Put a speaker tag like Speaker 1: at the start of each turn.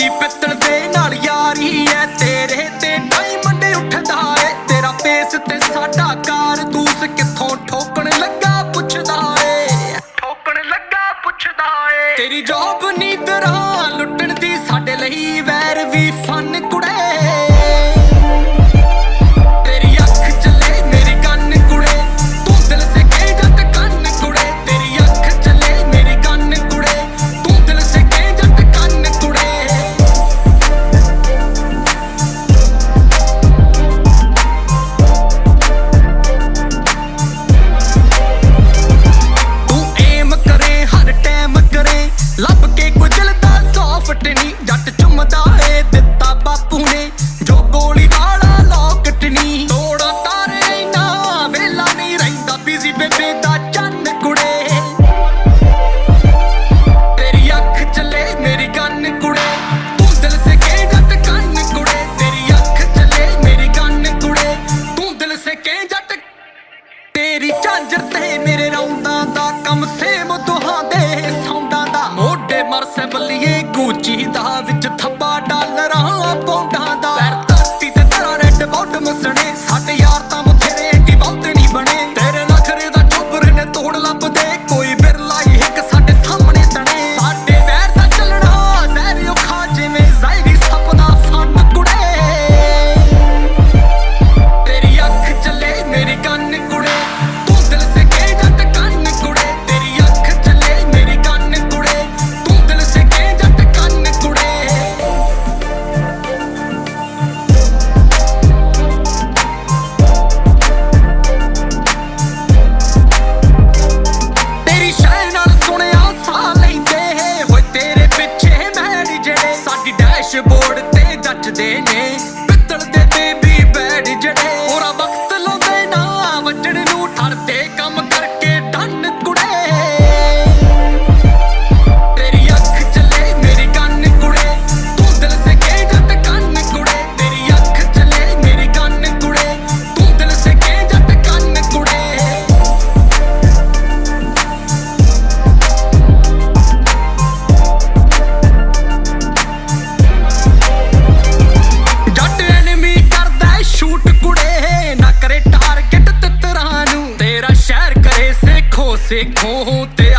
Speaker 1: ਸਾਡੀ ਪਿੱਤਲ ਦੇ ਨਾਲ ਯਾਰੀ ਐ, ਤੇਰੇ ਤੇ ਡਾਇਮੰਡ ਉੱਠਦਾ ਏ। ਤੇਰਾ ਫੇਸ ਤੇ ਸਾਡਾ ਕਾਰਤੂਸ ਕਿੱਥੋਂ ਠੋਕਣ ਲੱਗਾ ਪੁੱਛਦਾ ਏ, ਠੋਕਣ ਲੱਗਾ ਪੁੱਛਦਾ ਏ। ਤੇਰੀ ਜੌਬ ਨੀਂਦਰਾਂ ਲੁੱਟਣ ਦੀ ਸਾਡੇ ਲਈ ਵੈਰ ਵੀ ਫਨ ਕੁੜੇ। ਲੱਭ ਕੇ ਗੁਜਲਦਾ ਸੌਫਟ ਨੀ ਜੱਟ ਚੁੰਮਦਾ ਏ ਦਿੱਤਾ ਬਾਪੂ ਨੇ ਜੋ ਗੋਲੀ ਵਾਲਾ ਲੋਕਟ ਨੀ। ਤੋੜਾ ਤਾਰੇ ਨਾ ਵੇਲਾ ਨਹੀਂ ਰਹਿੰਦਾ ਬਿਜ਼ੀ ਬੇਬੇ ਦਾ ਚੰਨ ਕੁੜੇ। ਤੇਰੀ ਅੱਖ ਚੱਲੇ ਮੇਰੀ ਗੰਨ ਕੁੜੇ, ਤੂੰ ਦਿਲ ਸੇ ਕੇ ਜੱਟ ਕੰਨ ਕੁੜੇ। ਤੇਰੀ ਅੱਖ ਚੱਲੇ ਮੇਰੀ ਗੰਨ ਕੁੜੇ, ਤੂੰ ਦਿਲ ਸੇ ਕੇ ਜੱਟ। ਤੇਰੀ ਝਾਂਜਰ ਤੇ ਮੇਰੇ ਰੌਂਦਾਂ ਦਾ ਕੰਮ ਸੇਮ ਦੁਹਾਂ ਦੇ ਸੌਂਦਾਂ ਦਾ। ਮੋਢੇ ਮਰਸੇ ਬੱਲੀਏ ਗੂਚੀ ਦਾ ਵਿੱਚ ਥੱਬਾ ਡਾਲਰਾਂ ਪੌਂਡਾਂ ਦਾ। ਪੈਰ ਧਰਤੀ ਤੇ ਤੇਰਾ ਰੈੱਡ ਬਾਟਮ ਸਣੇ, ਸਾਡੇ ਯਾਰ ਤਾਂ ਬਥੇਰੇ ਏਡੀ ਬਹੁਤ ਨਹੀਂ ਬਣੇ। ਤੇਰੇ ਨਖਰੇ ਦਾ ਚੋਬਰ ਨੇ ਤੋੜ ਲੱਭਦੇ ਕੋਈ ਬਿਰਲਾ ਹੀ ਇੱਕ ਸਾਡੇ ਸਾਹਮਣੇ ਤਣੇ। ਸਾਡੇ ਵੈਰ ਦਾ ਚੱਲਣਾ ਜ਼ਹਿਰ ਔਖਾ ਜਿਵੇਂ ਜ਼ਹਿਰੀ ਸੱਪ ਦਾ ਫਨ ਕੁੜੇ। ਤੇਰੀ ਅੱਖ ਚੱਲੇ ਮੇਰੀ ਗੰਨ ਕੁੜੇ, ਡੈਸ਼ਬੋਰਡ ਤੇ ਜੱਜਦੇ ਨੇ ਪਿੱਤਲ ਦੇ ਬੇਬੀ ਬੈਡ ਜਿਹੜੇ। ਹੋਰਾ ਵਕਤ ਲਾਉਂਦੇ ਨਾ ਵੱਜਣ ਨੂੰ ਠਰਦੇ ਕੰਮ ਕਰਕੇ ਡੰਨ ਕੁੜੇ। ਤੇਰੀ ਅੱਖ ਚੱਲੇ ਮੇਰੀ ਗੰਨ ਕੁੜੇ, ਤੂੰ ਦਿਲ ਸੇ ਕੇ ਜੱਟ ਕੰਨ ਕੁੜੇ। ਤੇਰੀ ਅੱਖ ਚੱਲੇ ਮੇਰੀ ਗੰਨ ਕੁੜੇ, ਤੂੰ ਦਿਲ ਸੇ ਕੇ ਜੱਟ ਕੰਨ ਕੁੜੇ। ਸਿੱਖੋ ਤੇ